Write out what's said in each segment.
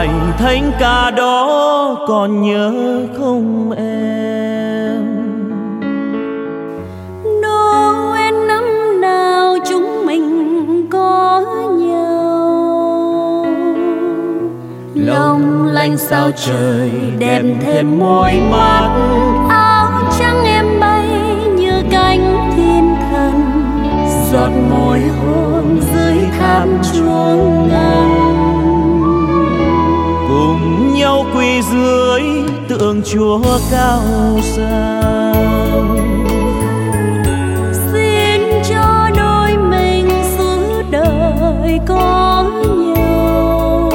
bài thánh ca đó còn nhớ không em? Noel năm nào chúng mình có nhau, long lanh sao trời đẹp thêm môi mắt. Áo trắng em bay như cánh thiên thần, giọt môi hôn dưới tháp chuông ngân. Cùng nhau quỳ dưới tượng Chúa cao sang, xin cho đôi mình suốt đời có nhau.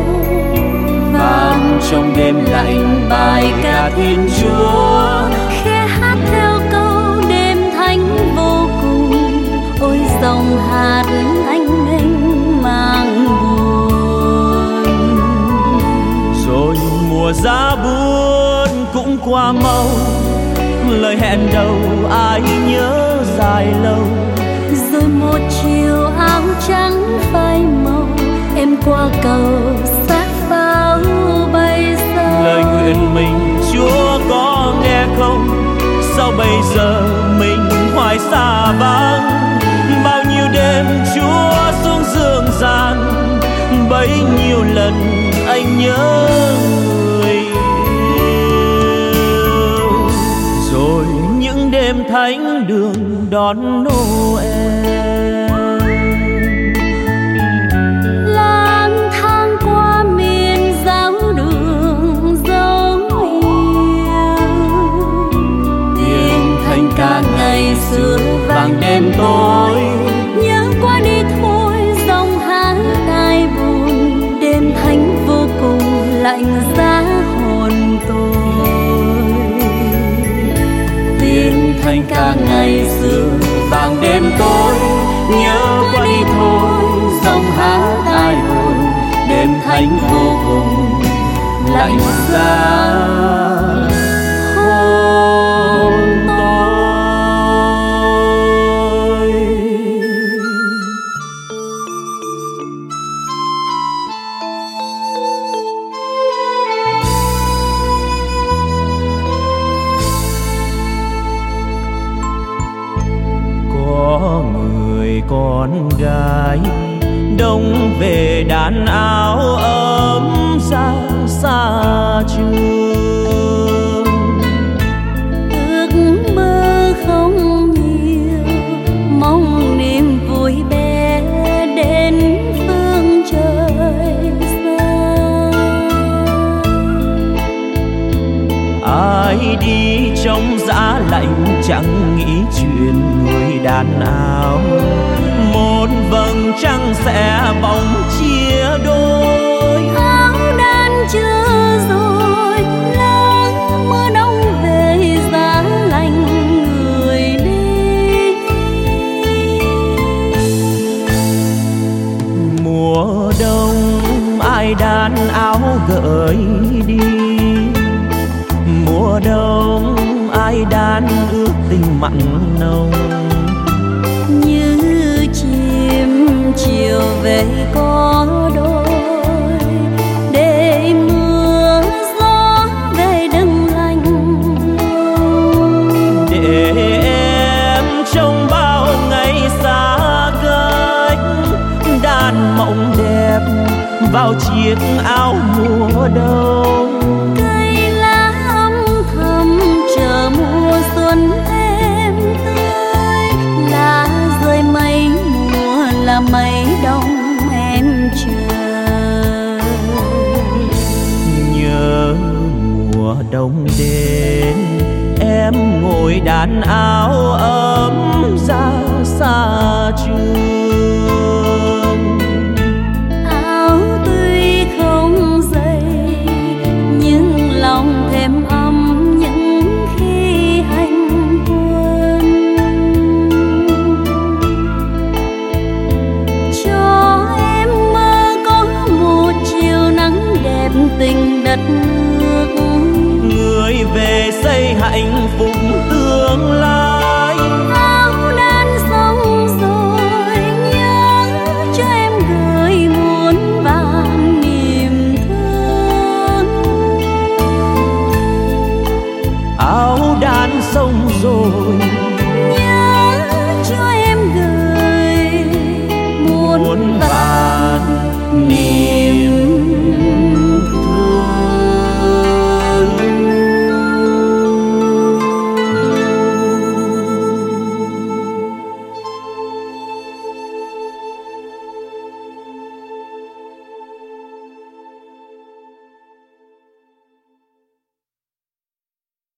vang trong đêm lạnh bài ca Thiên Chúa, Khẽ hát theo câu đêm thánh vô cùng. Ôi dòng hạt anh mênh mang buồn. rồi mùa giá buồn cũng qua mau, lời hẹn đầu ai nhớ dài lâu. Rồi một chiều áo trắng phai màu, em qua cầu sát pháo bay xa. Lời nguyện mình Chúa có nghe không? Sao bây giờ mình hoài xa vắng? Bao nhiêu đêm Chúa xuống dương gian, bấy nhiêu lần anh nhớ người yêu. Rồi những đêm thánh đường đón Noel, lang thang qua miền giáo đường dấu yêu. tiếng thanh ca ngày xưa vang đêm tối. Nhớ qua đi thôi dòng hát ai buồn, đêm thánh vô cùng lạnh giá hồn tôi. Tiếng thanh ca ngày xưa vang đêm tối. Nhớ qua đi thôi dòng hát ai buồn, đêm thánh vô cùng lạnh giá hồn tôi. Có người con gái đông về đàn áo ấm ra xa trường. Ước mơ không nhiều, mong niềm vui bé đến phương trời xa. Ai đi trong giá lạnh chẳng nghĩ chuyện người đàn áo. Một vầng trăng sẽ bóng chia đôi. Áo đan chưa rồi lắng mưa đông về giá lạnh người đi. Mùa đông ai đan áo gợi đi. Mùa đông ai đan ước tình mặn nồng. Như chim chiều về có đôi, để mưa gió về đừng lạnh. Để em trong bao ngày xa cách, đan mộng đẹp vào chiếc áo mùa đông. Cây lá âm thầm chờ mùa xuân êm tươi, lá rơi mây mùa là mây đông em chờ. Nhớ mùa đông đến em ngồi đàn áo ấm ra xa trường. Áo tuy không dày nhưng lòng thêm ấm những khi hành quân. Cho em mơ có một chiều nắng đẹp tình đất nước. Người về xây hạnh phúc tương lai.